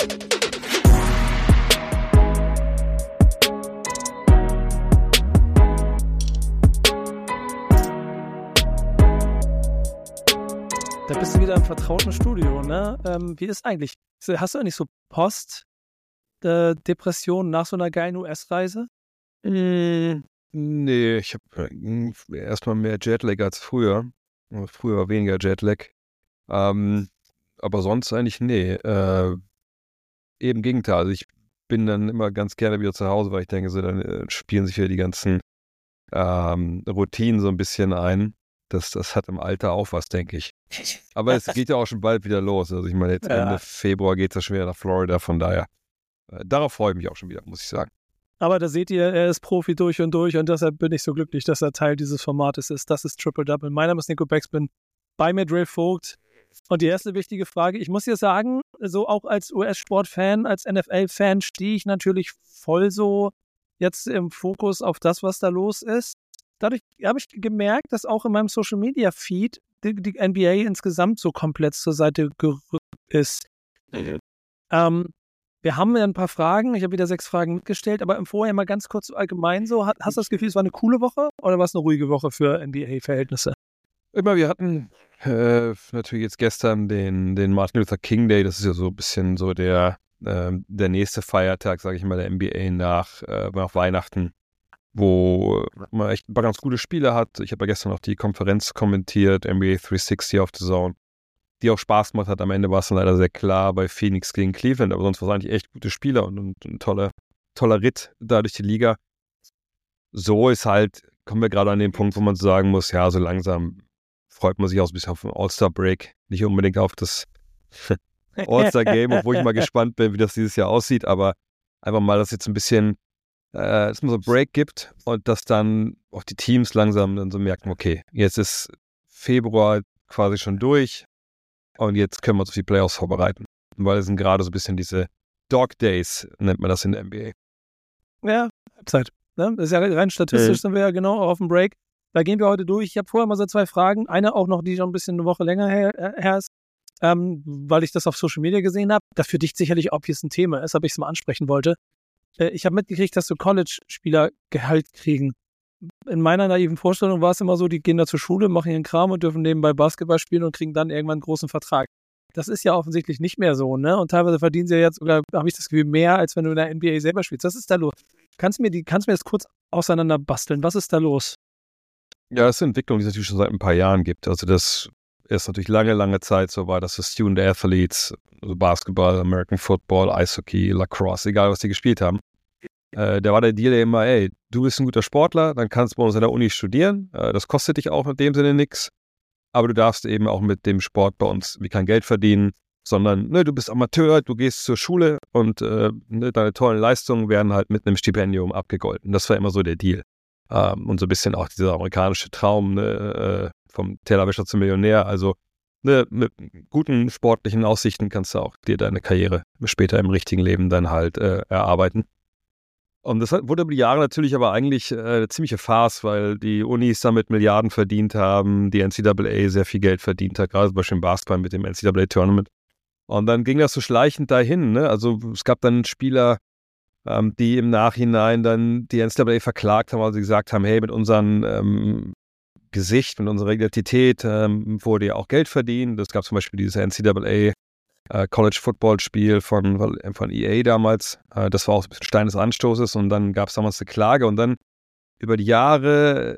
Da bist du wieder im vertrauten Studio, ne? Wie ist eigentlich? Hast du eigentlich so Post-Depressionen nach so einer geilen US-Reise? Nee, ich habe erstmal mehr Jetlag als früher. Früher war weniger Jetlag. Aber sonst eigentlich nee. Eben im Gegenteil. Also ich bin dann immer ganz gerne wieder zu Hause, weil ich denke, so dann spielen sich wieder die ganzen Routinen so ein bisschen ein. Das hat im Alter auch was, denke ich. Aber es geht ja auch schon bald wieder los. Also ich meine, jetzt Ende Februar geht es ja schon wieder nach Florida. Von daher, darauf freue ich mich auch schon wieder, muss ich sagen. Aber da seht ihr, er ist Profi durch und deshalb bin ich so glücklich, dass er Teil dieses Formates ist. Das ist Triple Double. Mein Name ist Nico Beckspin, bei mir Dre Vogt. Und die erste wichtige Frage, ich muss dir sagen, so auch als US-Sport-Fan, als NFL-Fan stehe ich natürlich voll so jetzt im Fokus auf das, was da los ist. Dadurch habe ich gemerkt, dass auch in meinem Social-Media-Feed die NBA insgesamt so komplett zur Seite gerückt ist. Wir haben ja ein paar Fragen. Ich habe wieder 6 Fragen mitgestellt, aber vorher mal ganz kurz allgemein so. Hast du das Gefühl, es war eine coole Woche oder war es eine ruhige Woche für NBA-Verhältnisse? Wir hatten natürlich jetzt gestern den Martin Luther King Day. Das ist ja so ein bisschen so der nächste Feiertag, sage ich mal, der NBA nach Weihnachten, wo man echt ein paar ganz gute Spiele hat. Ich habe ja gestern auch die Konferenz kommentiert, NBA 360 auf The Zone, die auch Spaß gemacht hat. Am Ende war es dann leider sehr klar bei Phoenix gegen Cleveland, aber sonst war es eigentlich echt gute Spieler und ein toller Ritt da durch die Liga. So kommen wir gerade an den Punkt, wo man sagen muss, ja, so langsam freut man sich auch ein bisschen auf den All-Star-Break, nicht unbedingt auf das All-Star-Game, obwohl ich mal gespannt bin, wie das dieses Jahr aussieht, aber einfach mal, dass jetzt ein bisschen dass man so einen Break gibt und dass dann auch die Teams langsam dann so merken, okay, jetzt ist Februar quasi schon durch und jetzt können wir uns auf die Playoffs vorbereiten. Weil es sind gerade so ein bisschen diese Dog Days, nennt man das in der NBA. Ja, Halbzeit. Ne? Das ist ja rein statistisch, sind wir ja genau auf dem Break. Da gehen wir heute durch. Ich habe vorher mal so 2 Fragen. Eine auch noch, die schon ein bisschen eine Woche länger her ist, weil ich das auf Social Media gesehen habe. Das für dich sicherlich obvious ein Thema ist, aber ich es mal ansprechen wollte. Ich habe mitgekriegt, dass so College-Spieler Gehalt kriegen. In meiner naiven Vorstellung war es immer so, die gehen da zur Schule, machen ihren Kram und dürfen nebenbei Basketball spielen und kriegen dann irgendwann einen großen Vertrag. Das ist ja offensichtlich nicht mehr so, ne? Und teilweise verdienen sie ja jetzt sogar, habe ich das Gefühl, mehr, als wenn du in der NBA selber spielst. Was ist da los? Kannst du mir das kurz auseinander basteln? Was ist da los? Ja, das ist eine Entwicklung, die es natürlich schon seit ein paar Jahren gibt. Also das ist natürlich lange Zeit so war, dass Student Athletes, also Basketball, American Football, Eishockey, Lacrosse, egal was die gespielt haben, da war der Deal ja immer, ey, du bist ein guter Sportler, dann kannst du bei uns an der Uni studieren, das kostet dich auch in dem Sinne nichts, aber du darfst eben auch mit dem Sport bei uns wie kein Geld verdienen, sondern du bist Amateur, du gehst zur Schule und deine tollen Leistungen werden halt mit einem Stipendium abgegolten. Das war immer so der Deal. Und so ein bisschen auch dieser amerikanische Traum vom Tellerwäscher zum Millionär. Also mit guten sportlichen Aussichten kannst du auch dir deine Karriere später im richtigen Leben dann halt erarbeiten. Und das wurde über die Jahre natürlich aber eigentlich eine ziemliche Farce, weil die Unis damit Milliarden verdient haben, die NCAA sehr viel Geld verdient hat, gerade zum Beispiel im Basketball mit dem NCAA-Tournament. Und dann ging das so schleichend dahin, ne? Also es gab dann Spieler, die im Nachhinein dann die NCAA verklagt haben, weil sie gesagt haben, hey, mit unserem Gesicht, mit unserer Identität wurde ja auch Geld verdient. Es gab zum Beispiel dieses NCAA College Football Spiel von EA damals. Das war auch ein bisschen Stein des Anstoßes und dann gab es damals eine Klage und dann über die Jahre,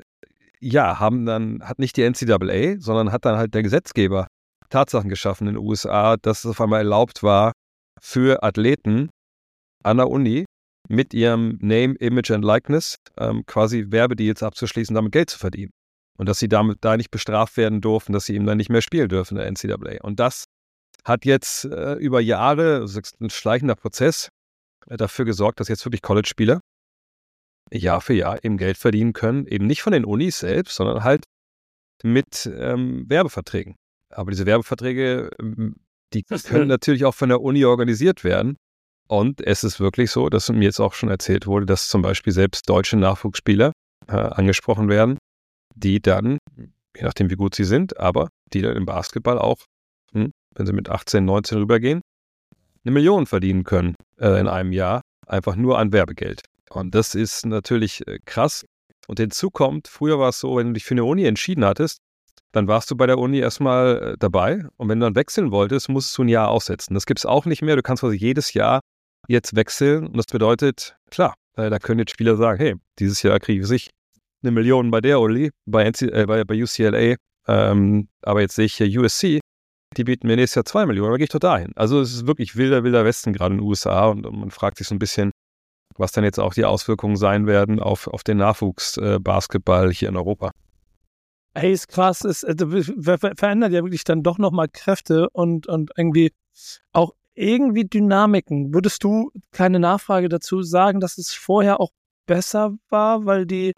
hat nicht die NCAA, sondern hat dann halt der Gesetzgeber Tatsachen geschaffen in den USA, dass es auf einmal erlaubt war, für Athleten an der Uni mit ihrem Name, Image and Likeness quasi Werbedeals abzuschließen, damit Geld zu verdienen. Und dass sie damit da nicht bestraft werden durften, dass sie eben dann nicht mehr spielen dürfen in der NCAA. Und das hat jetzt über Jahre, das ist ein schleichender Prozess, dafür gesorgt, dass jetzt wirklich College-Spieler Jahr für Jahr eben Geld verdienen können, eben nicht von den Unis selbst, sondern halt mit Werbeverträgen. Aber diese Werbeverträge, die können natürlich auch von der Uni organisiert werden. Und es ist wirklich so, dass mir jetzt auch schon erzählt wurde, dass zum Beispiel selbst deutsche Nachwuchsspieler angesprochen werden, die dann, je nachdem wie gut sie sind, aber die dann im Basketball auch, wenn sie mit 18, 19 rübergehen, 1 Million verdienen können in einem Jahr, einfach nur an Werbegeld. Und das ist natürlich krass. Und hinzu kommt, früher war es so, wenn du dich für eine Uni entschieden hattest, dann warst du bei der Uni erstmal dabei. Und wenn du dann wechseln wolltest, musstest du ein Jahr aussetzen. Das gibt es auch nicht mehr. Du kannst quasi jedes Jahr jetzt wechseln. Und das bedeutet, klar, da können jetzt Spieler sagen, hey, dieses Jahr kriege ich 1 Million bei der Uni, bei UCLA. Aber jetzt sehe ich hier USC, die bieten mir nächstes Jahr 2 Millionen, da gehe ich doch dahin. Also es ist wirklich wilder Westen gerade in den USA und man fragt sich so ein bisschen, was dann jetzt auch die Auswirkungen sein werden auf den Nachwuchsbasketball hier in Europa. Hey, ist krass, verändert ja wirklich dann doch nochmal Kräfte und irgendwie auch irgendwie Dynamiken. Würdest du, keine Nachfrage dazu, sagen, dass es vorher auch besser war, weil die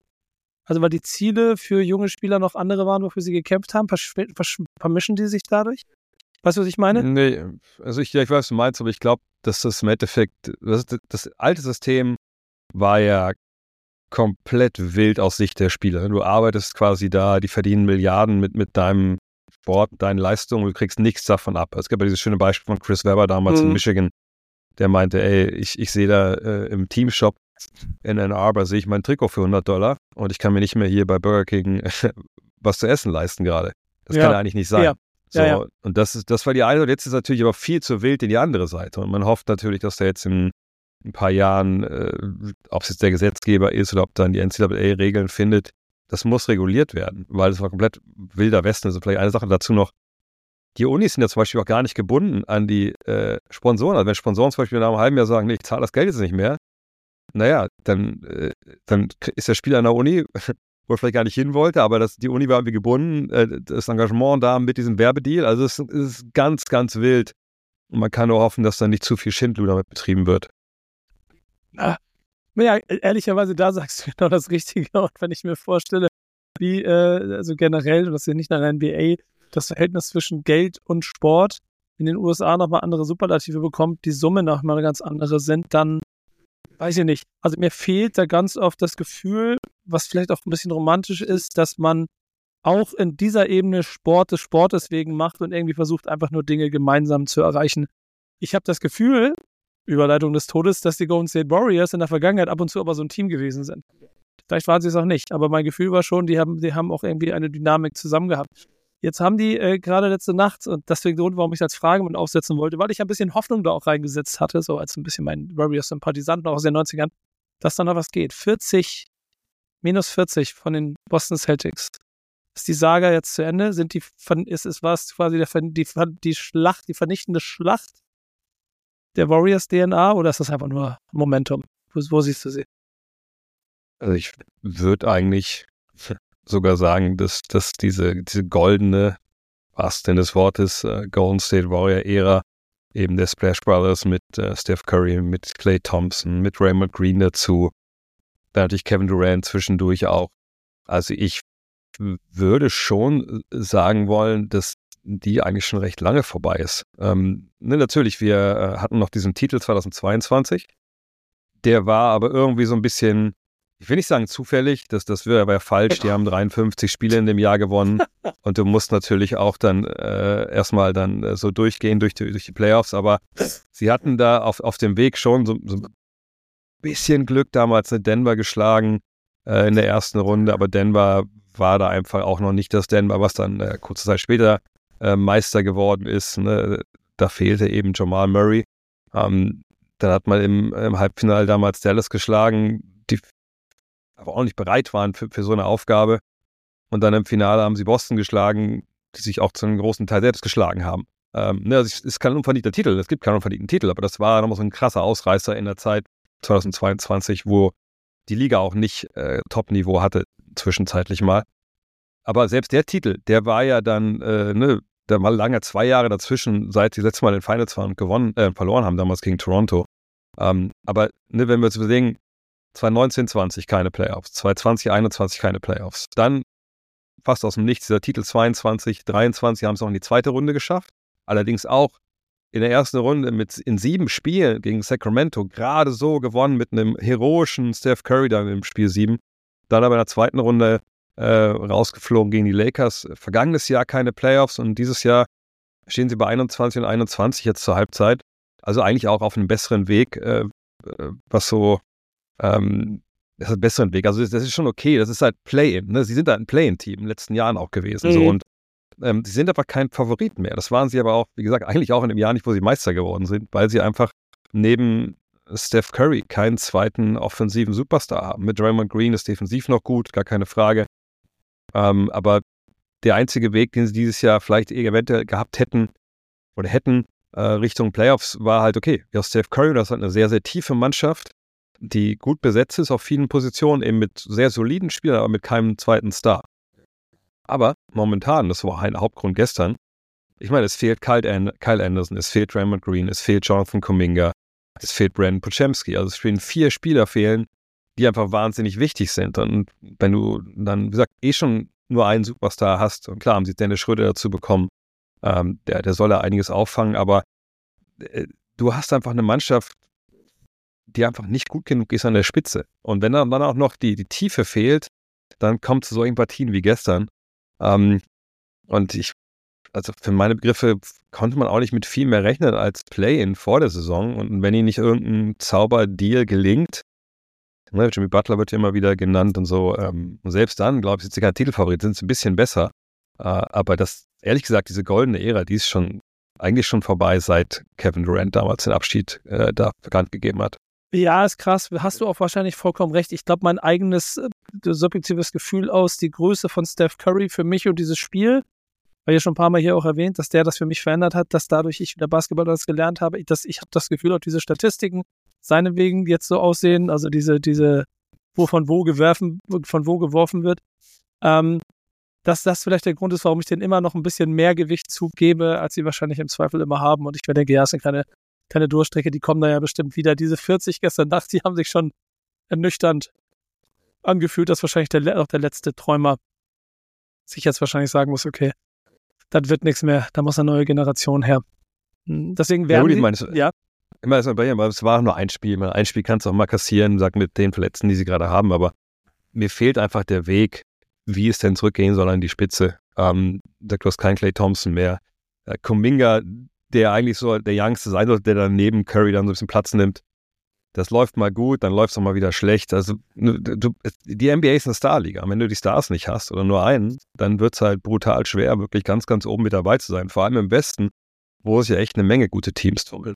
Ziele für junge Spieler noch andere waren, wofür sie gekämpft haben? Vermischen die sich dadurch? Weißt du, was ich meine? Nee, also ich weiß, was du meinst, aber ich glaube, dass das im Endeffekt, das alte System war ja komplett wild aus Sicht der Spieler. Du arbeitest quasi da, die verdienen Milliarden mit deinem Sport, deinen Leistungen, du kriegst nichts davon ab. Es gab ja dieses schöne Beispiel von Chris Webber damals in Michigan, der meinte, ey, ich sehe da im Teamshop in Ann Arbor sehe ich mein Trikot für $100 und ich kann mir nicht mehr hier bei Burger King was zu essen leisten gerade. Das kann ja eigentlich nicht sein. Ja. So, ja. Und das war die eine, und jetzt ist natürlich aber viel zu wild in die andere Seite. Und man hofft natürlich, dass da jetzt in ein paar Jahren, ob es jetzt der Gesetzgeber ist oder ob dann die NCAA Regeln findet, das muss reguliert werden, weil es war komplett wilder Westen. Also vielleicht eine Sache dazu noch, die Unis sind ja zum Beispiel auch gar nicht gebunden an die Sponsoren. Also wenn Sponsoren zum Beispiel nach einem halben Jahr sagen, nee, ich zahle das Geld jetzt nicht mehr, naja, dann ist der Spieler an der Uni, wo er vielleicht gar nicht hin wollte, aber die Uni war irgendwie gebunden, das Engagement da mit diesem Werbedeal, also es ist ganz, ganz wild. Und man kann nur hoffen, dass dann nicht zu viel Schindluder damit betrieben wird. Ja, ehrlicherweise, da sagst du genau das Richtige. Und wenn ich mir vorstelle, wie, also generell, das ist ja nicht nur in der NBA, das Verhältnis zwischen Geld und Sport in den USA nochmal andere Superlative bekommt, die Summe nochmal eine ganz andere sind, dann weiß ich nicht. Also mir fehlt da ganz oft das Gefühl, was vielleicht auch ein bisschen romantisch ist, dass man auch in dieser Ebene Sport des Sportes wegen macht und irgendwie versucht, einfach nur Dinge gemeinsam zu erreichen. Ich habe das Gefühl, Überleitung des Todes, dass die Golden State Warriors in der Vergangenheit ab und zu aber so ein Team gewesen sind. Vielleicht waren sie es auch nicht, aber mein Gefühl war schon, die haben auch irgendwie eine Dynamik zusammen gehabt. Jetzt haben die gerade letzte Nacht, und deswegen der Grund, warum ich es als Frage mit aufsetzen wollte, weil ich ein bisschen Hoffnung da auch reingesetzt hatte, so als ein bisschen mein Warriors-Sympathisant noch aus den 90ern, dass da noch was geht. minus 40 von den Boston Celtics. Ist die Saga jetzt zu Ende? War es quasi die vernichtende Schlacht der Warriors-DNA, oder ist das einfach nur Momentum? Wo siehst du sie? Also ich würde eigentlich sogar sagen, dass diese goldene, was denn des Wortes, Golden State Warrior-Ära, eben der Splash Brothers mit Steph Curry, mit Klay Thompson, mit Raymond Green dazu, dann natürlich Kevin Durant zwischendurch auch. Also ich würde schon sagen wollen, dass die eigentlich schon recht lange vorbei ist. Natürlich, wir hatten noch diesen Titel 2022, der war aber irgendwie so ein bisschen, ich will nicht sagen zufällig, das wäre ja falsch, die haben 53 Spiele in dem Jahr gewonnen und du musst natürlich auch dann erstmal dann so durchgehen durch die Playoffs, aber sie hatten da auf dem Weg schon so ein bisschen Glück, damals in Denver geschlagen in der ersten Runde, aber Denver war da einfach auch noch nicht das Denver, was dann kurze Zeit später Meister geworden ist. Ne? Da fehlte eben Jamal Murray. Dann hat man im Halbfinale damals Dallas geschlagen, die aber auch nicht bereit waren für so eine Aufgabe. Und dann im Finale haben sie Boston geschlagen, die sich auch zu einem großen Teil selbst geschlagen haben. Also es ist kein unverdienter Titel, es gibt keinen unverdienten Titel, aber das war nochmal so ein krasser Ausreißer in der Zeit 2022, wo die Liga auch nicht Top-Niveau hatte, zwischenzeitlich mal. Aber selbst der Titel, der war ja dann, da war lange 2 Jahre dazwischen, seit sie letztes Mal in den Finals waren und verloren haben, damals gegen Toronto. Aber wenn wir uns überlegen, 2019-20 keine Playoffs, 2020-21 keine Playoffs. Dann fast aus dem Nichts, dieser Titel 22-23 haben es auch in die zweite Runde geschafft. Allerdings auch in der ersten Runde in 7 Spielen gegen Sacramento gerade so gewonnen mit einem heroischen Steph Curry dann im Spiel 7. Dann aber in der zweiten Runde rausgeflogen gegen die Lakers. Vergangenes Jahr keine Playoffs und dieses Jahr stehen sie bei 21 und 21 jetzt zur Halbzeit. Also eigentlich auch auf einem besseren Weg, was so, das ist ein besseren Weg. Also das ist schon okay, das ist halt Play-In. Ne? Sie sind halt ein Play-In-Team in den letzten Jahren auch gewesen. So. Und sie sind aber kein Favorit mehr. Das waren sie aber auch, wie gesagt, eigentlich auch in dem Jahr nicht, wo sie Meister geworden sind, weil sie einfach neben Steph Curry keinen zweiten offensiven Superstar haben. Mit Draymond Green ist defensiv noch gut, gar keine Frage. Aber der einzige Weg, den sie dieses Jahr vielleicht eventuell gehabt hätten, Richtung Playoffs, war halt, okay, ja, Steph Curry, das ist halt eine sehr, sehr tiefe Mannschaft, die gut besetzt ist auf vielen Positionen, eben mit sehr soliden Spielern, aber mit keinem zweiten Star. Aber momentan, das war ein Hauptgrund gestern, ich meine, es fehlt Kyle Anderson, es fehlt Draymond Green, es fehlt Jonathan Kuminga, es fehlt Brandon Podziemski. Also es fehlen 4 Spieler die einfach wahnsinnig wichtig sind. Und wenn du dann, wie gesagt, schon nur einen Superstar hast, und klar haben sie Dennis Schröder dazu bekommen, der soll da einiges auffangen, aber du hast einfach eine Mannschaft, die einfach nicht gut genug ist an der Spitze. Und wenn dann auch noch die Tiefe fehlt, dann kommt zu solchen Partien wie gestern. Und also für meine Begriffe konnte man auch nicht mit viel mehr rechnen als Play-In vor der Saison. Und wenn ihnen nicht irgendein Zauberdeal gelingt, ne, Jimmy Butler wird ja immer wieder genannt und so, und selbst dann, glaube ich, sind sie kein Titelfavorit, sind sie ein bisschen besser. Aber das, ehrlich gesagt, diese goldene Ära, die ist eigentlich schon vorbei, seit Kevin Durant damals den Abschied da bekannt gegeben hat. Ja, ist krass. Hast du auch wahrscheinlich vollkommen recht. Ich glaube, mein eigenes subjektives Gefühl aus die Größe von Steph Curry für mich und dieses Spiel, weil ja schon ein paar Mal hier auch erwähnt, dass der das für mich verändert hat, dass dadurch ich wieder Basketball das gelernt habe, ich habe das Gefühl, auch diese Statistiken seinetwegen jetzt so aussehen, also diese von wo geworfen wird, dass das vielleicht der Grund ist, warum ich denen immer noch ein bisschen mehr Gewicht zugebe, als sie wahrscheinlich im Zweifel immer haben. Und ich mir denke, ja, es sind keine Durchstrecke, die kommen da ja bestimmt wieder. Diese 40 gestern Nacht, die haben sich schon ernüchternd angefühlt, dass wahrscheinlich auch der letzte Träumer sich jetzt wahrscheinlich sagen muss, okay, das wird nichts mehr, da muss eine neue Generation her. Deswegen werden immer erstmal bei ihm, aber es war nur ein Spiel. Ein Spiel kannst du auch mal kassieren, sag mit den Verletzten, die sie gerade haben, aber mir fehlt einfach der Weg, wie es denn zurückgehen soll an die Spitze. Du hast keinen Klay Thompson mehr. Kuminga, der eigentlich so der Youngste sein sollte, der dann neben Curry dann so ein bisschen Platz nimmt. Das läuft mal gut, dann läuft es auch mal wieder schlecht. Also die NBA ist eine Starliga. Wenn du die Stars nicht hast oder nur einen, dann wird es halt brutal schwer, wirklich ganz, ganz oben mit dabei zu sein. Vor allem im Westen, wo es ja echt eine Menge gute Teams tummeln.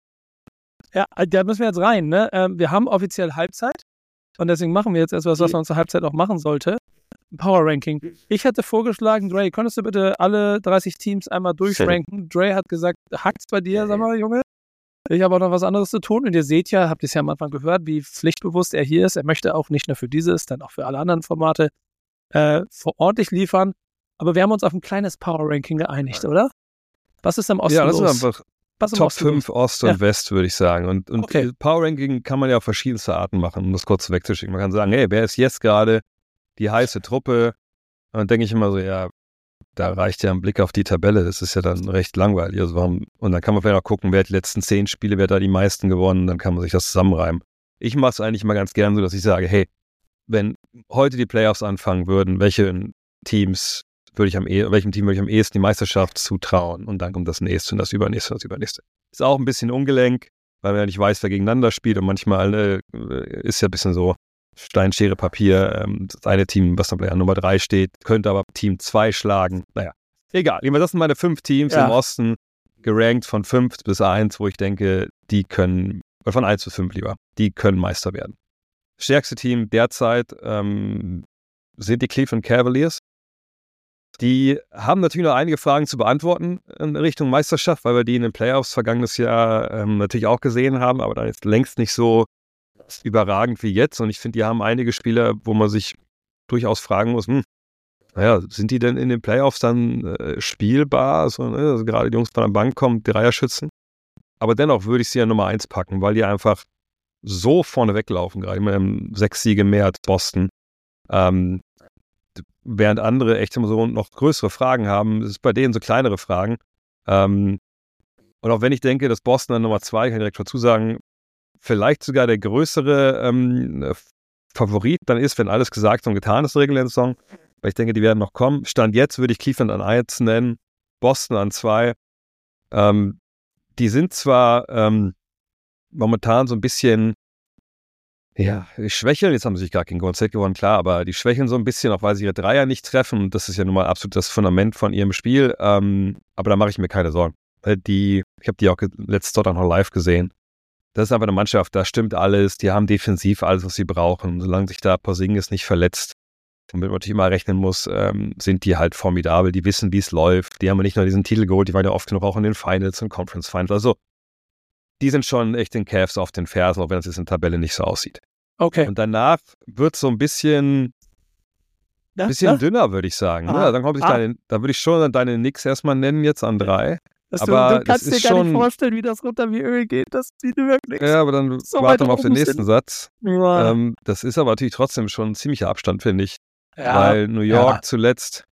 Ja, da müssen wir jetzt rein. Ne? Wir haben offiziell Halbzeit und deswegen machen wir jetzt etwas, was man zur Halbzeit auch machen sollte. Power Ranking. Ich hätte vorgeschlagen, Dre, könntest du bitte alle 30 Teams einmal durchranken? Dre hat gesagt, hackt's bei dir, sag mal, Junge. Ich habe auch noch was anderes zu tun. Und ihr seht ja, habt ihr es ja am Anfang gehört, wie pflichtbewusst er hier ist. Er möchte auch nicht nur für dieses, dann auch für alle anderen Formate ordentlich liefern. Aber wir haben uns auf ein kleines Power Ranking geeinigt, oder? Was ist am Osten los? Ja, das ist einfach Top 5 Ost und West, würde ich sagen. Und okay. Power Ranking kann man ja auf verschiedenste Arten machen, um das kurz wegzuschicken. Man kann sagen, hey, wer ist jetzt gerade die heiße Truppe? Und dann denke ich immer so, ja, da reicht ja ein Blick auf die Tabelle. Das ist ja dann recht langweilig. Also und dann kann man vielleicht auch gucken, wer hat die letzten 10 Spiele, wer hat da die meisten gewonnen. Dann kann man sich das zusammenreimen. Ich mache es eigentlich mal ganz gern so, dass ich sage, hey, wenn heute die Playoffs anfangen würden, welchem Team würde ich am ehesten die Meisterschaft zutrauen? Und dann kommt das nächste und das übernächste und das übernächste. Ist auch ein bisschen ungelenk, weil man ja nicht weiß, wer gegeneinander spielt. Und manchmal ist ja ein bisschen so Stein, Schere, Papier. Das eine Team, was dann vielleicht an Nummer 3 steht, könnte aber Team 2 schlagen. Naja, egal. Das sind meine 5 Teams im Osten, gerankt von 5 bis 1, wo ich denke, die können, oder von 1 bis 5 lieber, die können Meister werden. Stärkste Team derzeit sind die Cleveland Cavaliers. Die haben natürlich noch einige Fragen zu beantworten in Richtung Meisterschaft, weil wir die in den Playoffs vergangenes Jahr natürlich auch gesehen haben, aber da ist längst nicht so überragend wie jetzt. Und ich finde, die haben einige Spieler, wo man sich durchaus fragen muss, sind die denn in den Playoffs dann spielbar? Also gerade die Jungs von der Bank kommen, Dreierschützen. Aber dennoch würde ich sie ja Nummer 1 packen, weil die einfach so vorne weglaufen, gerade immer 6 Siege mehr als Boston. Während andere echt immer so noch größere Fragen haben, ist es bei denen so kleinere Fragen. Und auch wenn ich denke, dass Boston an Nummer 2, kann ich direkt dazu sagen, vielleicht sogar der größere Favorit dann ist, wenn alles gesagt und getan ist, reguläre Saison. Weil ich denke, die werden noch kommen. Stand jetzt würde ich Cleveland an 1 nennen, Boston an 2. die sind zwar momentan so ein bisschen, ja, schwächeln, jetzt haben sie sich gar gegen Golden State gewonnen, klar, aber die schwächeln so ein bisschen, auch weil sie ihre Dreier nicht treffen. Und das ist ja nun mal absolut das Fundament von ihrem Spiel. Aber da mache ich mir keine Sorgen. Ich habe die auch letztes Jahr noch live gesehen. Das ist einfach eine Mannschaft, da stimmt alles. Die haben defensiv alles, was sie brauchen. Solange sich da Porzingis nicht verletzt, womit man natürlich immer rechnen muss, sind die halt formidabel. Die wissen, wie es läuft. Die haben ja nicht nur diesen Titel geholt, die waren ja oft genug auch in den Finals und Conference Finals. Also die sind schon echt den Cavs auf den Fersen, auch wenn es jetzt in der Tabelle nicht so aussieht. Okay. Und danach wird es so ein bisschen dünner, würde ich sagen. Ne? Dann da würde ich schon deine Knicks erstmal nennen jetzt an 3. Aber du kannst dir gar nicht vorstellen, wie das runter wie Öl geht. Das sieht wirklich. Ja, aber dann so warten wir auf den nächsten Satz. Ja. Das ist aber natürlich trotzdem schon ein ziemlicher Abstand, finde ich. Ja. Weil New York zuletzt,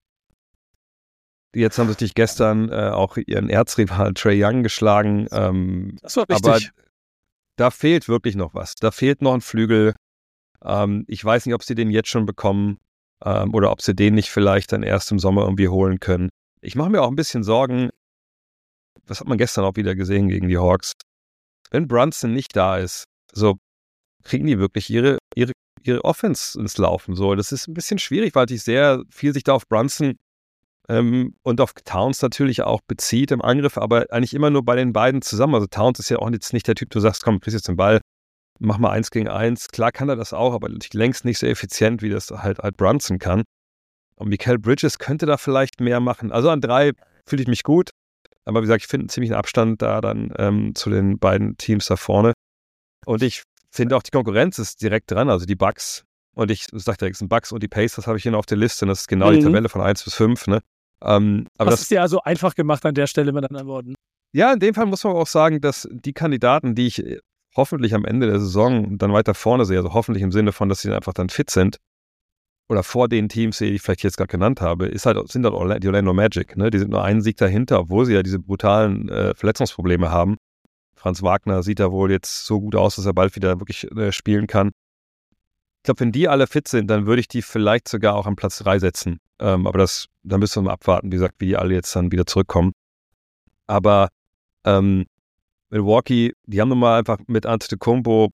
jetzt haben sie sich gestern auch ihren Erzrival Trae Young geschlagen. Das war richtig. Aber da fehlt wirklich noch was. Da fehlt noch ein Flügel. Ich weiß nicht, ob sie den jetzt schon bekommen oder ob sie den nicht vielleicht dann erst im Sommer irgendwie holen können. Ich mache mir auch ein bisschen Sorgen. Das hat man gestern auch wieder gesehen gegen die Hawks. Wenn Brunson nicht da ist, so kriegen die wirklich ihre Offense ins Laufen. So, das ist ein bisschen schwierig, weil sich sehr viel sich da auf Brunson und auf Towns natürlich auch bezieht im Angriff, aber eigentlich immer nur bei den beiden zusammen. Also Towns ist ja auch jetzt nicht der Typ, du sagst, komm, kriegst jetzt den Ball, mach mal 1 gegen 1. Klar kann er das auch, aber längst nicht so effizient, wie das halt Brunson kann. Und Mikal Bridges könnte da vielleicht mehr machen. Also an 3 fühle ich mich gut. Aber wie gesagt, ich finde einen ziemlichen Abstand da dann zu den beiden Teams da vorne. Und ich finde auch, die Konkurrenz ist direkt dran. Also die Bucks, und ich sage direkt, es sind Bucks und die Pacers habe ich hier noch auf der Liste. Und das ist genau die Tabelle von 1 bis 5. Ne? Aber das ist ja also einfach gemacht an der Stelle mit anderen Worten. Ja, in dem Fall muss man auch sagen, dass die Kandidaten, die ich hoffentlich am Ende der Saison dann weiter vorne sehe, also hoffentlich im Sinne von, dass sie einfach dann fit sind, oder vor den Teams, die ich vielleicht jetzt gerade genannt habe, sind halt die Orlando Magic. Ne? Die sind nur einen Sieg dahinter, obwohl sie ja diese brutalen Verletzungsprobleme haben. Franz Wagner sieht da wohl jetzt so gut aus, dass er bald wieder wirklich spielen kann. Ich glaube, wenn die alle fit sind, dann würde ich die vielleicht sogar auch an Platz 3 setzen. Aber da müssen wir mal abwarten, wie gesagt, wie die alle jetzt dann wieder zurückkommen. Aber Milwaukee, die haben nun mal einfach mit Antetokounmpo,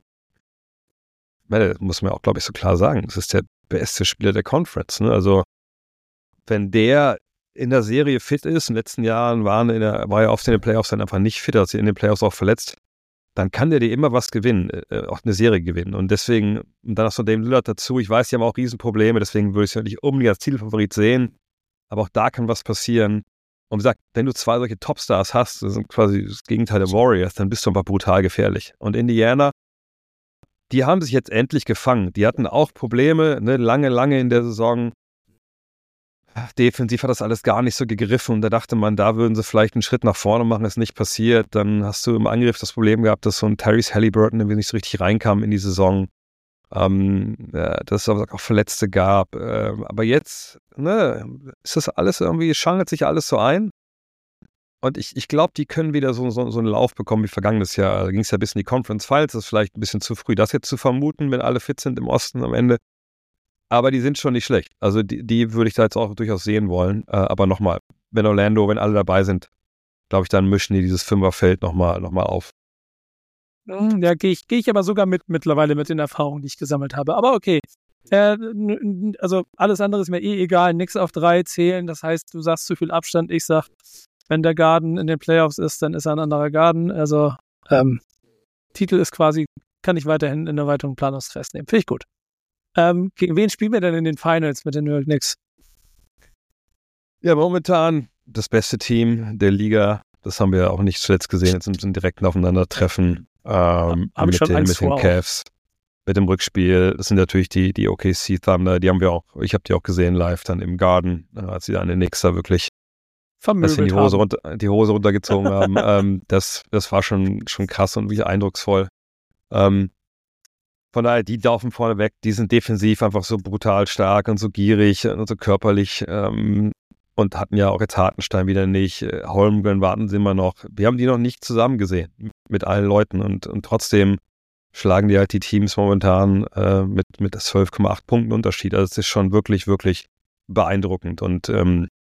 das muss man auch, glaube ich, so klar sagen, das ist der beste Spieler der Conference. Ne? Also wenn der in der Serie fit ist, in den letzten Jahren war er oft in den Playoffs dann einfach nicht fit, hat sich in den Playoffs auch verletzt, dann kann der dir immer was gewinnen, auch eine Serie gewinnen. Und deswegen, und dann noch so Dame Lillard dazu, ich weiß, die haben auch Riesenprobleme, deswegen würde ich es ja nicht unbedingt als Titelfavorit sehen, aber auch da kann was passieren. Und wie gesagt, wenn du 2 solche Topstars hast, das sind quasi das Gegenteil der Warriors, dann bist du einfach brutal gefährlich. Und Indiana, die haben sich jetzt endlich gefangen. Die hatten auch Probleme, ne, lange in der Saison. Defensiv hat das alles gar nicht so gegriffen und da dachte man, da würden sie vielleicht einen Schritt nach vorne machen, ist nicht passiert. Dann hast du im Angriff das Problem gehabt, dass so ein Tyrese Halliburton irgendwie nicht so richtig reinkam in die Saison. Dass es auch Verletzte gab. Aber jetzt ist das alles irgendwie, schangelt sich alles so ein. Und ich glaube, die können wieder so einen Lauf bekommen wie vergangenes Jahr. Da ging es ja bis in die Conference Finals. Das ist vielleicht ein bisschen zu früh, das jetzt zu vermuten, wenn alle fit sind im Osten am Ende. Aber die sind schon nicht schlecht. Also die würde ich da jetzt auch durchaus sehen wollen. Aber nochmal, wenn alle dabei sind, glaube ich, dann mischen die dieses Fünferfeld nochmal auf. Ja, gehe ich aber sogar mittlerweile mit den Erfahrungen, die ich gesammelt habe. Aber okay. Also alles andere ist mir egal. Nix auf 3 zählen. Das heißt, du sagst zu viel Abstand. Ich sag, wenn der Garden in den Playoffs ist, dann ist er ein anderer Garden. Also Titel ist quasi, kann ich weiterhin in der weiteren Planungsstress nehmen. Finde ich gut. Gegen wen spielen wir denn in den Finals mit den New York Knicks? Ja, momentan das beste Team der Liga. Das haben wir auch nicht zuletzt gesehen. Jetzt im direkten Aufeinandertreffen mit den Cavs. Mit dem Rückspiel. Das sind natürlich die OKC Thunder. Ich habe die auch gesehen live dann im Garden, als sie dann den Knicks da wirklich vermöbelt die Hose runtergezogen haben. Das war schon krass und wirklich eindrucksvoll. Von daher, die laufen vorne weg, die sind defensiv einfach so brutal stark und so gierig und so körperlich und hatten ja auch jetzt Hartenstein wieder nicht. Holmgren warten sie immer noch. Wir haben die noch nicht zusammen gesehen mit allen Leuten und trotzdem schlagen die halt die Teams momentan mit 12,8 Punkten Unterschied. Also es ist schon wirklich, wirklich beeindruckend und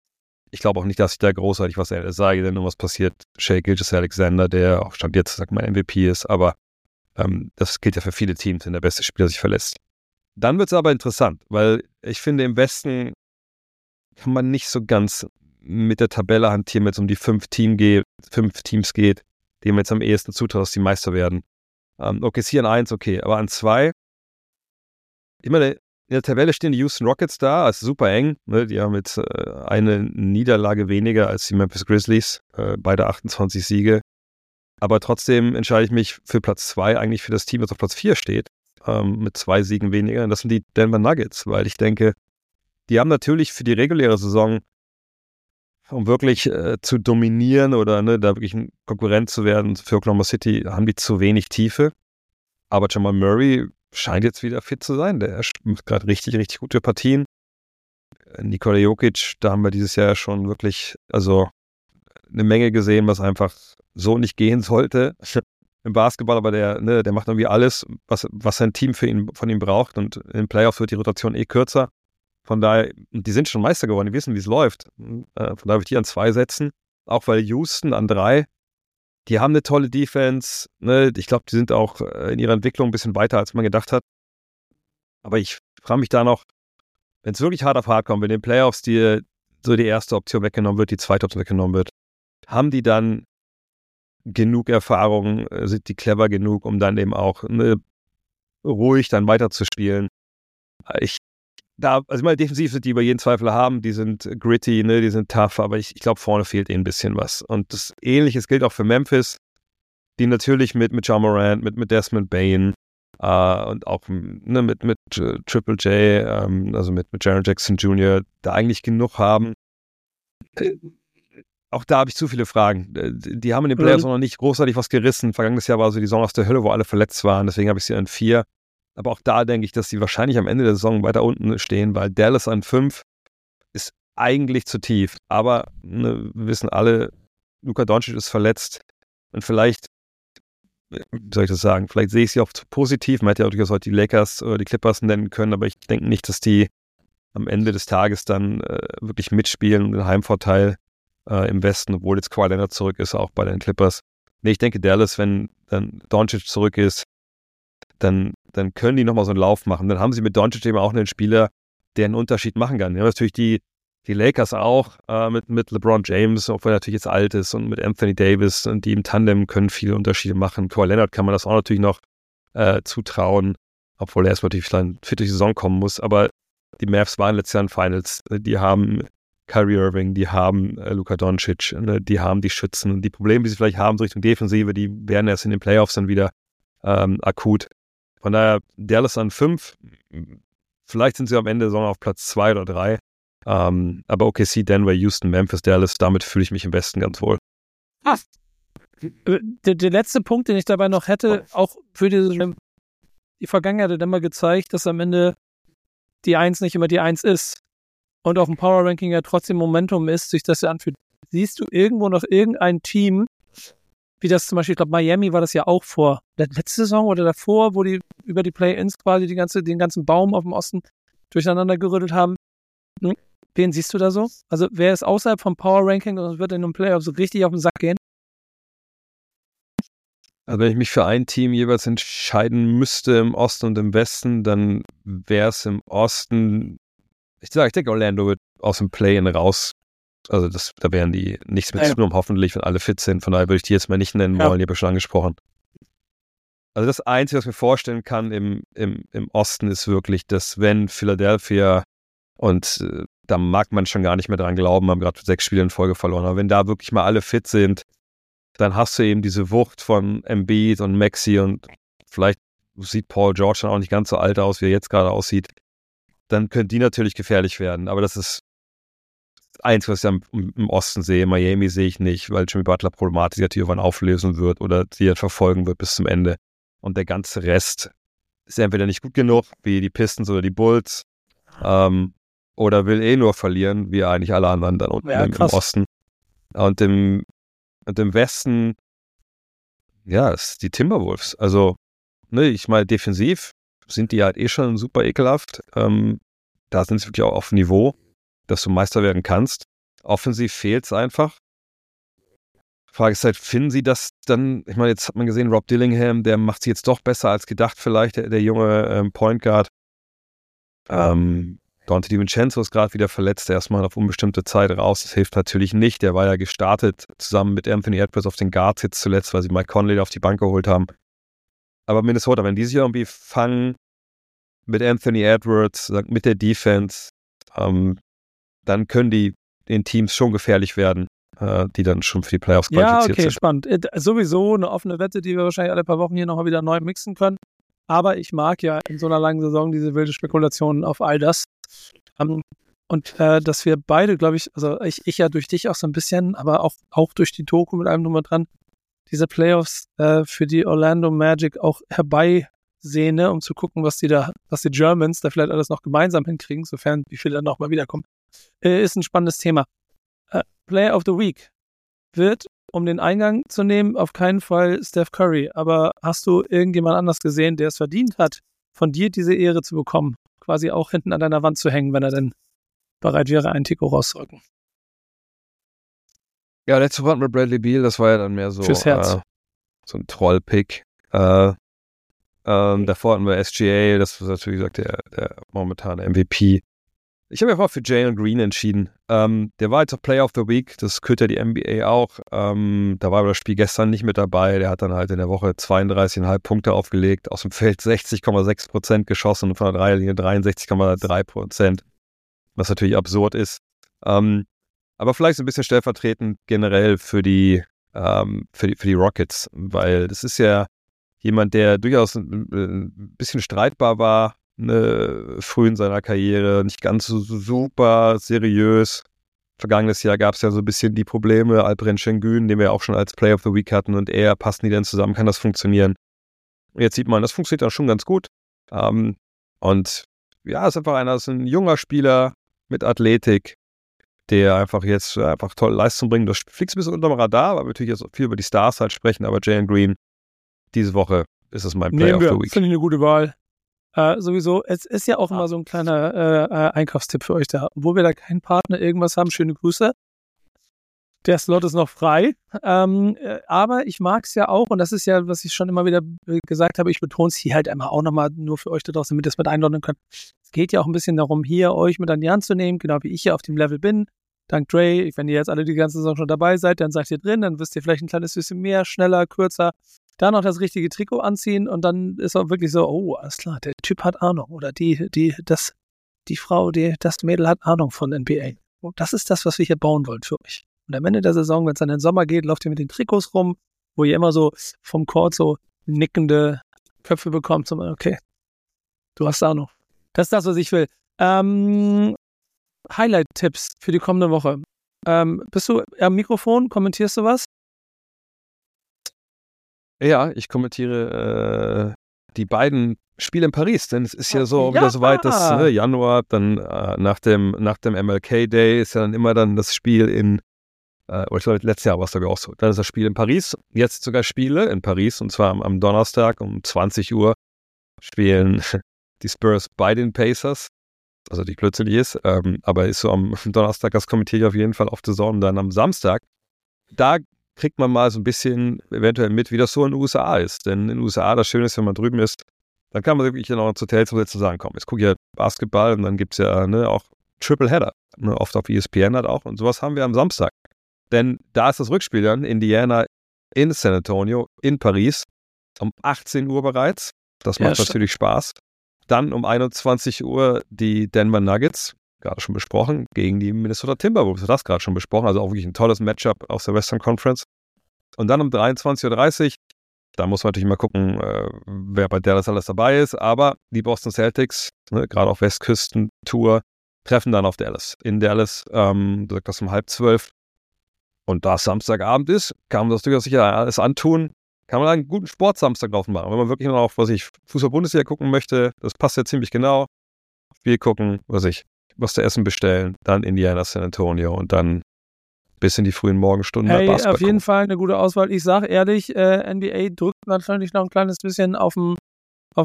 ich glaube auch nicht, dass ich da großartig was sage, denn was passiert. Shai Gilgeous-Alexander, der auch Stand jetzt, sagt man, MVP ist, aber das gilt ja für viele Teams, wenn der beste Spieler sich verletzt. Dann wird es aber interessant, weil ich finde, im Westen kann man nicht so ganz mit der Tabelle hantieren, wenn es um die 5 Teams geht, denen man jetzt am ehesten zutraut, dass die Meister werden. OKC an 1, okay, aber an 2, ich meine, in der Tabelle stehen die Houston Rockets da, also super eng, ne? Die haben jetzt eine Niederlage weniger als die Memphis Grizzlies, beide 28 Siege. Aber trotzdem entscheide ich mich für Platz 2 eigentlich für das Team, das auf Platz 4 steht, mit 2 Siegen weniger. Und das sind die Denver Nuggets, weil ich denke, die haben natürlich für die reguläre Saison, um wirklich zu dominieren oder da wirklich ein Konkurrent zu werden für Oklahoma City, haben die zu wenig Tiefe. Aber Jamal Murray scheint jetzt wieder fit zu sein. Der macht gerade richtig, richtig gute Partien. Nikola Jokic, da haben wir dieses Jahr schon wirklich eine Menge gesehen, was einfach so nicht gehen sollte im Basketball, aber der macht irgendwie alles, was sein Team von ihm braucht, und in den Playoffs wird die Rotation kürzer. Von daher, die sind schon Meister geworden, die wissen, wie es läuft. Von daher würde ich die an 2 setzen, auch weil Houston an 3, die haben eine tolle Defense, ne? Ich glaube, die sind auch in ihrer Entwicklung ein bisschen weiter, als man gedacht hat. Aber ich frage mich da noch, wenn es wirklich hart auf hart kommt, wenn in den Playoffs die erste Option weggenommen wird, die zweite Option weggenommen wird, haben die dann genug Erfahrung, sind die clever genug, um dann eben auch ruhig dann weiterzuspielen. Ich meine, defensiv sind die über jeden Zweifel haben, die sind gritty, die sind tough, aber ich glaube, vorne fehlt ihnen ein bisschen was. Und das Ähnliches gilt auch für Memphis, die natürlich mit Ja Morant, mit Desmond Bane und auch mit Triple J, also mit Jaren Jackson Jr., da eigentlich genug haben. Auch da habe ich zu viele Fragen. Die haben in den Playoffs noch nicht großartig was gerissen. Vergangenes Jahr war so die Saison aus der Hölle, wo alle verletzt waren. Deswegen habe ich sie an 4. Aber auch da denke ich, dass sie wahrscheinlich am Ende der Saison weiter unten stehen, weil Dallas an 5 ist eigentlich zu tief. Aber wir wissen alle, Luka Doncic ist verletzt. Und vielleicht, wie soll ich das sagen, vielleicht sehe ich sie auch zu positiv. Man hätte ja auch durchaus heute die Lakers oder die Clippers nennen können, aber ich denke nicht, dass die am Ende des Tages dann wirklich mitspielen und den Heimvorteil im Westen, obwohl jetzt Kawhi Leonard zurück ist, auch bei den Clippers. Nee, ich denke, Dallas, wenn dann Doncic zurück ist, dann können die nochmal so einen Lauf machen. Dann haben sie mit Doncic eben auch einen Spieler, der einen Unterschied machen kann. Ja, natürlich die Lakers auch mit LeBron James, obwohl er natürlich jetzt alt ist, und mit Anthony Davis, und die im Tandem können viele Unterschiede machen. Kawhi Leonard kann man das auch natürlich noch zutrauen, obwohl er erstmal natürlich dann fit durch die Saison kommen muss. Aber die Mavs waren letztes Jahr in Finals. Die haben Kyrie Irving, die haben Luka Doncic, die haben die Schützen. Und die Probleme, die sie vielleicht haben so Richtung Defensive, die werden erst in den Playoffs dann wieder akut. Von daher Dallas an 5. Vielleicht sind sie am Ende der Saison auf Platz 2 oder 3. Aber OKC, Denver, Houston, Memphis, Dallas, damit fühle ich mich im Westen ganz wohl. Der letzte Punkt, den ich dabei noch hätte, auch für die Vergangenheit hat immer gezeigt, dass am Ende die 1 nicht immer die 1 ist. Und auf dem Power Ranking ja trotzdem Momentum ist, sich das ja anfühlt. Siehst du irgendwo noch irgendein Team, wie das zum Beispiel, ich glaube, Miami war das ja auch vor der letzte Saison oder davor, wo die über die Play-Ins quasi den ganzen Baum auf dem Osten durcheinander gerüttelt haben. Wen siehst du da so? Also wer ist außerhalb vom Power Ranking und wird in einem Playoff so richtig auf den Sack gehen? Also wenn ich mich für ein Team jeweils entscheiden müsste im Osten und im Westen, dann wäre es im Osten, ich denke, Orlando wird aus dem Play-In raus. Also da wären die nichts mehr zu tun, hoffentlich, wenn alle fit sind. Von daher würde ich die jetzt mal nicht nennen wollen, ich habe ja schon angesprochen. Also das Einzige, was ich mir vorstellen kann im Osten, ist wirklich, dass wenn Philadelphia, und da mag man schon gar nicht mehr dran glauben, haben gerade 6 Spiele in Folge verloren, aber wenn da wirklich mal alle fit sind, dann hast du eben diese Wucht von Embiid und Maxey, und vielleicht sieht Paul George dann auch nicht ganz so alt aus, wie er jetzt gerade aussieht. Dann können die natürlich gefährlich werden. Aber das ist das Einzige, was ich im Osten sehe. Miami sehe ich nicht, weil Jimmy Butler Problematik natürlich irgendwann auflösen wird oder sie halt verfolgen wird bis zum Ende. Und der ganze Rest ist entweder nicht gut genug, wie die Pistons oder die Bulls, oder will nur verlieren, wie eigentlich alle anderen dann unten im Osten. Und im Westen, ja, ist die Timberwolves. Also, ich meine, defensiv sind die halt schon super ekelhaft. Da sind sie wirklich auch auf Niveau, dass du Meister werden kannst. Offensiv fehlt es einfach. Frage ist halt, finden sie das dann, ich meine, jetzt hat man gesehen, Rob Dillingham, der macht sie jetzt doch besser als gedacht vielleicht, der junge Point Guard. Dante DiVincenzo ist gerade wieder verletzt, erstmal auf unbestimmte Zeit raus. Das hilft natürlich nicht. Der war ja gestartet zusammen mit Anthony Edwards auf den Guards jetzt zuletzt, weil sie Mike Conley auf die Bank geholt haben. Aber Minnesota, wenn die sich irgendwie fangen mit Anthony Edwards, mit der Defense, dann können die den Teams schon gefährlich werden, die dann schon für die Playoffs qualifiziert sind. Ja, okay, spannend. Sowieso eine offene Wette, die wir wahrscheinlich alle paar Wochen hier nochmal wieder neu mixen können. Aber ich mag ja in so einer langen Saison diese wilde Spekulation auf all das. Und dass wir beide, glaube ich, also ich ja durch dich auch so ein bisschen, aber auch durch die Doku mit allem Nummer dran, diese Playoffs für die Orlando Magic auch herbeisehne, um zu gucken, was die Germans da vielleicht alles noch gemeinsam hinkriegen, sofern wie viele dann nochmal wiederkommen, ist ein spannendes Thema. Player of the Week wird, um den Eingang zu nehmen, auf keinen Fall Steph Curry. Aber hast du irgendjemand anders gesehen, der es verdient hat, von dir diese Ehre zu bekommen, quasi auch hinten an deiner Wand zu hängen, wenn er denn bereit wäre, einen Trikot rauszurücken? Ja, letzte Woche mit Bradley Beal, das war ja dann mehr so, Fürs Herz. So ein Troll-Pick. Davor hatten wir SGA, das war natürlich gesagt der momentane MVP. Ich habe mich aber für Jalen Green entschieden. Der war jetzt auch Player of the Week, das könnte ja die NBA auch. Da war aber das Spiel gestern nicht mit dabei. Der hat dann halt in der Woche 32,5 Punkte aufgelegt, aus dem Feld 60,6% geschossen und von der Dreierlinie 63,3%, was natürlich absurd ist. Aber vielleicht so ein bisschen stellvertretend generell für die Rockets, weil das ist ja jemand, der durchaus ein bisschen streitbar war, früh in seiner Karriere, nicht ganz so super seriös. Vergangenes Jahr gab es ja so ein bisschen die Probleme, Alperen Şengün, den wir auch schon als Player of the Week hatten, und er, passen die denn zusammen, kann das funktionieren? Jetzt sieht man, das funktioniert dann schon ganz gut. Und ja, ist ein junger Spieler mit Athletik, der einfach jetzt tolle Leistung bringt. Das fliegt ein bisschen unter dem Radar, weil wir natürlich jetzt viel über die Stars halt sprechen, aber Jalen Green, diese Woche ist es mein Player of the Week. Finde ich eine gute Wahl. Sowieso, es ist ja auch immer so ein kleiner Einkaufstipp für euch da. Obwohl wir da keinen Partner irgendwas haben, schöne Grüße. Der Slot ist noch frei. Aber ich mag es ja auch, und das ist ja, was ich schon immer wieder gesagt habe, ich betone es hier halt einmal auch nochmal nur für euch da draußen, damit ihr es mit einordnen könnt. Es geht ja auch ein bisschen darum, hier euch mit an die Hand zu nehmen, genau wie ich hier auf dem Level bin. Dank Dre, wenn ihr jetzt alle die ganze Saison schon dabei seid, dann seid ihr drin, dann wisst ihr vielleicht ein kleines bisschen mehr, schneller, kürzer. Da noch das richtige Trikot anziehen und dann ist auch wirklich so, oh, alles klar, der Typ hat Ahnung oder das Mädel hat Ahnung von NBA. Und das ist das, was wir hier bauen wollen für euch. Und am Ende der Saison, wenn es dann in den Sommer geht, lauft ihr mit den Trikots rum, wo ihr immer so vom Court so nickende Köpfe bekommt. So, okay, du hast Ahnung. Das ist das, was ich will. Highlight-Tipps für die kommende Woche. Bist du am Mikrofon? Kommentierst du was? Ja, ich kommentiere die beiden Spiele in Paris, denn es ist ja so wieder so weit, dass Januar, dann nach dem MLK Day ist ja dann immer dann das Spiel ich glaube, letztes Jahr war es sogar auch so. Dann ist das Spiel in Paris. Jetzt sogar Spiele in Paris, und zwar am Donnerstag um 20 Uhr spielen die Spurs bei den Pacers, was natürlich plötzlich ist, aber ist so am Donnerstag, das kommentiere ich auf jeden Fall auf The Zone. Dann am Samstag, da kriegt man mal so ein bisschen eventuell mit, wie das so in den USA ist. Denn in den USA, das Schöne ist, wenn man drüben ist, dann kann man wirklich noch ins Hotel zu sagen, komm, jetzt gucke ich ja Basketball, und dann gibt es ja auch Triple Header, oft auf ESPN halt auch, und sowas haben wir am Samstag. Denn da ist das Rückspiel dann, Indiana in San Antonio, in Paris, um 18 Uhr bereits. Das macht natürlich Spaß. Dann um 21 Uhr die Denver Nuggets, gerade schon besprochen, gegen die Minnesota Timberwolves, das gerade schon besprochen, also auch wirklich ein tolles Matchup aus der Western Conference. Und dann um 23:30 Uhr, da muss man natürlich mal gucken, wer bei Dallas alles dabei ist, aber die Boston Celtics, gerade auf Westküsten-Tour, treffen dann auf Dallas. In Dallas, das um 11:30. Und da es Samstagabend ist, kann man das durchaus sicher alles antun. Kann man einen guten Sport-Samstag drauf machen. Wenn man wirklich noch auf, Fußball-Bundesliga gucken möchte, das passt ja ziemlich genau. Spiel gucken, was zu essen bestellen, dann Indiana, San Antonio und dann bis in die frühen Morgenstunden. Hey, auf jeden Fall eine gute Auswahl. Ich sage ehrlich, NBA drückt natürlich noch ein kleines bisschen auf dem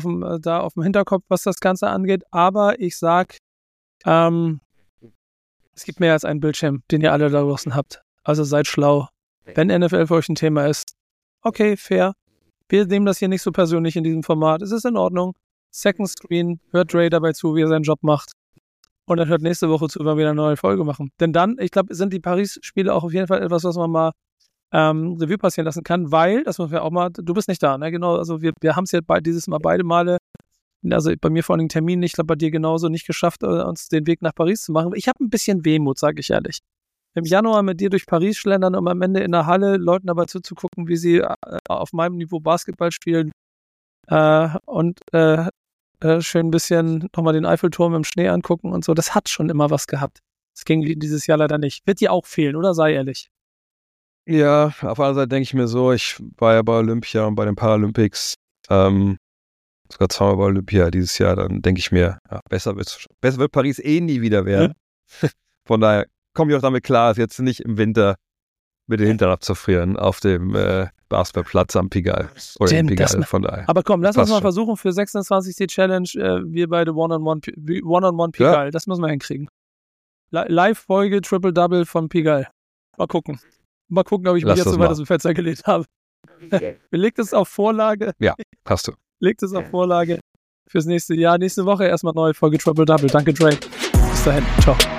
Hinterkopf, was das Ganze angeht. Aber ich sag, Es gibt mehr als einen Bildschirm, den ihr alle da draußen habt. Also seid schlau. Wenn NFL für euch ein Thema ist, okay, fair. Wir nehmen das hier nicht so persönlich in diesem Format. Es ist in Ordnung. Second Screen, hört Dre dabei zu, wie er seinen Job macht. Und dann hört nächste Woche zu, wenn wir wieder eine neue Folge machen. Denn dann, ich glaube, sind die Paris-Spiele auch auf jeden Fall etwas, was man mal Revue passieren lassen kann, weil, das muss man auch mal, du bist nicht da, ne? Genau, also wir haben es ja dieses Mal beide Male, also bei mir vor allem Termin, ich glaube bei dir genauso, nicht geschafft, uns den Weg nach Paris zu machen. Ich habe ein bisschen Wehmut, sage ich ehrlich. Im Januar mit dir durch Paris schlendern, um am Ende in der Halle Leuten dabei zuzugucken, wie sie auf meinem Niveau Basketball spielen und schön ein bisschen nochmal den Eiffelturm im Schnee angucken und so. Das hat schon immer was gehabt. Das ging dieses Jahr leider nicht. Wird dir auch fehlen, oder? Sei ehrlich. Ja, auf der anderen Seite denke ich mir so, ich war ja bei Olympia und bei den Paralympics, sogar zweimal bei Olympia dieses Jahr, dann denke ich mir, ja, besser wird Paris nie wieder werden. Ja. Von daher komme ich auch damit klar, jetzt nicht im Winter mit den Hintern abzufrieren auf dem Basketballplatz am Pigalle. Oder im Pigalle, von daher. Aber komm, lass uns mal versuchen für 26. Challenge, wir beide One-on-One Pigalle. Ja. Das müssen wir hinkriegen. Live-Folge Triple-Double von Pigalle. Mal gucken, ob ich mich jetzt so weit aus dem Fenster gelegt habe. Legt es auf Vorlage. Ja, hast du. Legt es auf Vorlage fürs nächste Jahr. Nächste Woche erstmal neue Folge Triple Double. Danke, Dre. Bis dahin. Ciao.